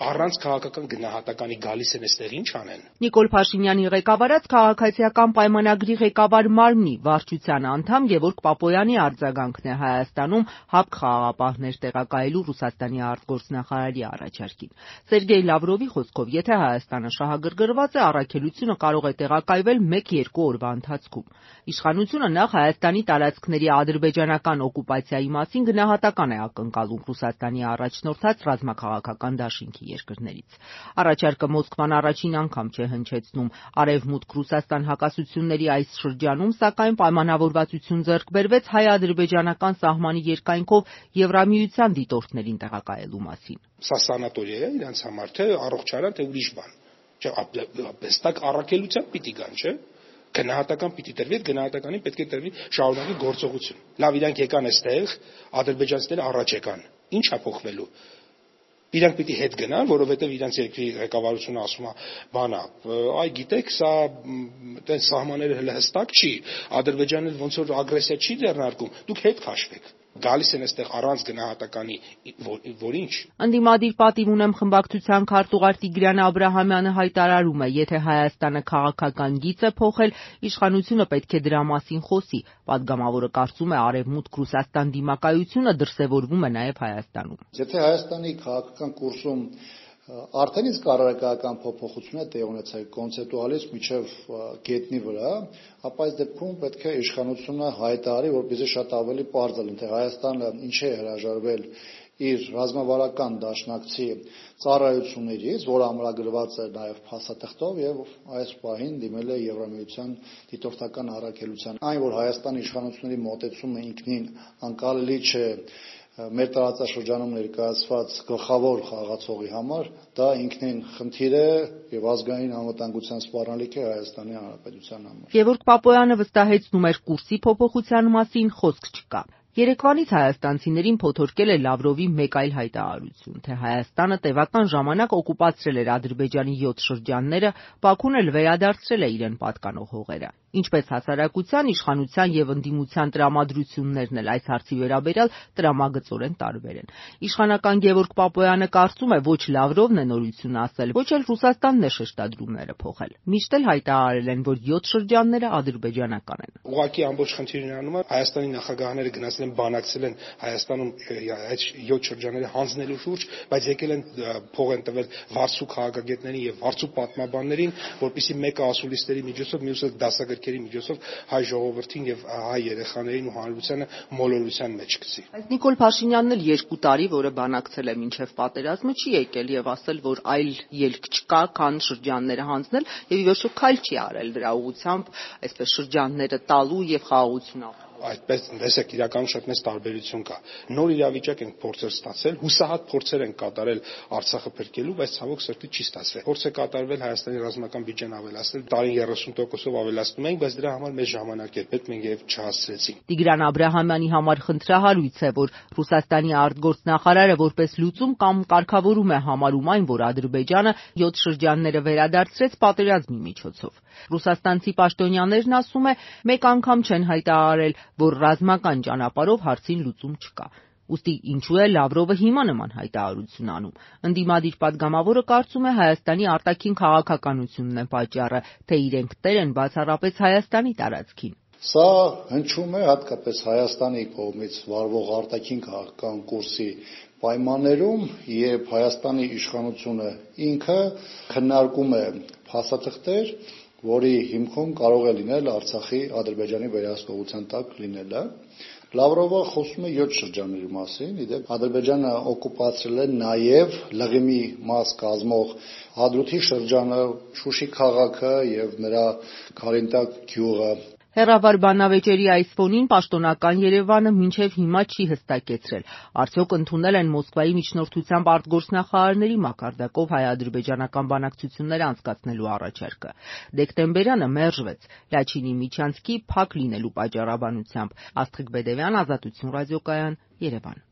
Առանց քաղաքական գնահատականի գալիս են այստեղ ինչ անեն։ Նիկոլ Փաշինյանի ղեկավարած քաղաքացիական պայմանագրի ղեկավար մարմնի վարչության անդամ Գևորգ Պապոյանի արձագանքն է Հայաստանում ՀԱՊԿ խաղաղապահներ տեղակայելու Ռուսաստանի արտգործնախարարի առաջարկին։ Սերգեյ Լավրովի խոսքով, եթե Հայաստանը շահագրգռված է, առաքելությունը կարող է տեղակայվել 1-2 օրվա ընթացքում։ Իշխանությունը նախ Հայաստանի տարածքների ադրբեջանական օկուպացիայի մասին գնահատական է ակնկալում Ռուսաստանի առաջնորդած ռազմաքաղաքական դաշինքի երկրներից։ Առաջարկը Մոսկվան առաջին անգամ չէ հնչեցնում։ Արևմուտք Ռուսաստան հակասությունների այս շրջանում, սակայն պայմանավորվածություն ձեռք բերվեց հայ-ադրբեջանական սահմանի երկայնքով Եվրամիության դիտորդներին տեղակայելու մասին։ Սա սանատորիա է իրենց համար, թե առողջարան, թե ուրիշ բան։ Հստակ առաքելությամբ պիտի գան, չէ՞։ Գնահատական պիտի տրվի, այդ գնահատականին պետք է տրվի շարունակի գործողություն։ Լավ, իրանք եկան այստեղ, ադրբեջանցիները առաջ եկան։ Ինչ է փոխվելու։ Իրանք պիտի հետ գնան, որովհետև իրենց երկրի ղեկավարությունը ասում է, բանա, այ գիտեք, սա այդպես սահմանները հələ հստակ չի, Ադրբեջանը ոնց որ ագրեսիա չի ձեռնարկում, դուք հետ քաշվեք։ Գալիս են այստեղ առանց գնահատականի, որ ինչ։ Ընդդիմադիր պատիվ ունեմ խմբակցության քարտուղար Տիգրան Աբրահամյանը հայտարարում է, եթե Հայաստանը քաղաքական գիծ է փոխել, իշխանությունը պետք է դրա մասին խոսի։ Պատգամավորը կարծում է, Արևմուտք-Ռուսաստան դիմակայությունը դրսևորվում է նաև Հայաստանում։ Եթե Հայաստանի քաղաքական կուրսում արդեն իսկ առարկայական փոփոխություն է տեղ ունեցել կոնցեպտուալից միջև գետնի վրա, ապա այս դեպքում պետք է իշխանությունը հայտարարի, որպեսզի շատ ավելի պարզ լինի, թե Հայաստանը ինչ է հրաժարվել իր ռազմավարական դաշնակցի ծառայություններից, որը ամրագրված է նաև փաստաթղթով եւ այս պահին դիմել է Եվրամիության դիտորդական առաքելության։ Այն, որ Հայաստանի իշխանությունների մոտեցումը ինքնին անկալելի չէ մեր տարածաշրջանում ներկայացված գլխավոր խաղացողի համար, դա ինքնին խնդիր է եւ ազգային անվտանգության սպառնալիք է Հայաստանի Հանրապետության համար։ Գևորգ Պապոյանը վստահեցնում էր կուրսի փոփոխության մասին խոսք չկա։ Երեկվանից հայաստանցիներին փոթորկել է Լավրովի մեկ այլ հայտարարություն, թե Հայաստանը տևական ժամանակ օկուպացրել էր Ադրբեջանի 7 շրջանները, Բաքուն էլ վերադարձրել է իրեն պատկանող հողերը։ Ինչպես հասարակության, իշխանության եւ ընդդիմության տրամադրություններն էլ այս հարցի վերաբերյալ տրամագծորեն տարբեր են։ Իշխանական Գևորգ Պապոյանը կարծում է, ոչ Լավրովն է նորություն ասել, ոչ էլ Ռուսաստանն է շեշտադրումները փոխել։ Միշտ էլ հայտարարել են, որ 7 շրջանները ադրբեջանական են։ Ուղղակի ամբողջ խնդիրն անում է Հայաստանի նախագահները գնացել են բանակցել են Հայաստանում այդ 7 շրջանները հանձնելու շուրջ, բայց եկել են փող են տվել վարձու քաղաքագետներին եւ վարձու պատմաբաններին, որպեսզի մեկը ասուլիսների միջոցով, մյուսը դասագրքերի միջոցով հայ ժողովրդին եւ հայ երեխաներին ու հանրությանը մոլորության մեջ գցի։ Այս Նիկոլ Փաշինյանն էլ 2 տարի, որը բանակցել է մինչև պատերազմը, չի եկել եւ ասել, որ այլ ելք չկա, քան շրջանները հանձնել եւ ի վերջո քայլ չի արել դրա ուղղությամբ, այսպես շրջանները տալու եւ խաղաղություն ապրելու։ Այդպես տեսեք, իրականում շատ մեծ տարբերություն կա։ Նոր իրավիճակ ենք փորձեր ստացել, հուսահատ փորձեր են կատարել Արցախը փրկելու, բայց ցավոք սրտի չի ստացվել։ Փորձ է կատարվել Հայաստանի ռազմական բյուջեն ավելացնել, տարին 30%-ով ավելացնում ենք, բայց դրա համար մեծ ժամանակ է պետք, մենք եւ չհասցրեցինք։ Տիգրան Աբրահամյանի համար խնդրահարույց է, որ Ռուսաստանի արտգործնախարարը որպես լուծում կամ կարգավորում է համարում այն, որ Ադրբեջանը 7 շրջանները վերադարձրեց պատերազմի միջոցով։ Ռուսաստանցի պաշտոնյաներն ասում է, մեկ անգամ չեն հայտարարել, որ ռազմական ճանապարհով հարցին լուծում չկա։ Ուստի ինչու է Լավրովը հիմա նման հայտարարություն անում։ Ընդդիմադիր պատգամավորը կարծում է Հայաստանի արտաքին քաղաքականությունն է պատճառը, թե իրենք տեր են բացառապես Հայաստանի տարածքին։ Սա հնչում է հատկապես Հայաստանի կողմից վարվող արտաքին քաղաքական կուրսի պայմաններում, երբ Հայաստանի իշխանությունը ինքը քննարկում է փաստաթղթեր, որի հիմքում կարող է լինել Արցախի Ադրբեջանի վերահսկողության տակ լինելը։ Լավրովը խոսում է 7 շրջանների մասին, իդեպ Ադրբեջանը օկուպացրել է նաև Լղիմի մաս կազմող Հադրութի շրջանը, Շուշի քաղաքը եւ նրա Քարինտակ գյուղը։ Հեռավար բանավեճերի այս ֆոնին պաշտոնական Երևանը մինչև հիմա չի հստակեցրել, արդյոք ընդունել են Մոսկվայի միջնորդությամբ արտգործնախարարների մակարդակով հայ-ադրբեջանական բանակցություններ անցկացնելու առաջարկը։ Դեկտեմբերյանը մերժվեց Լաչինի Միչանցկի փակ լինելու պատճառաբանությամբ։ Աստղիկ Բեդևյան, Ազատություն ռադիոկայան, Երևան։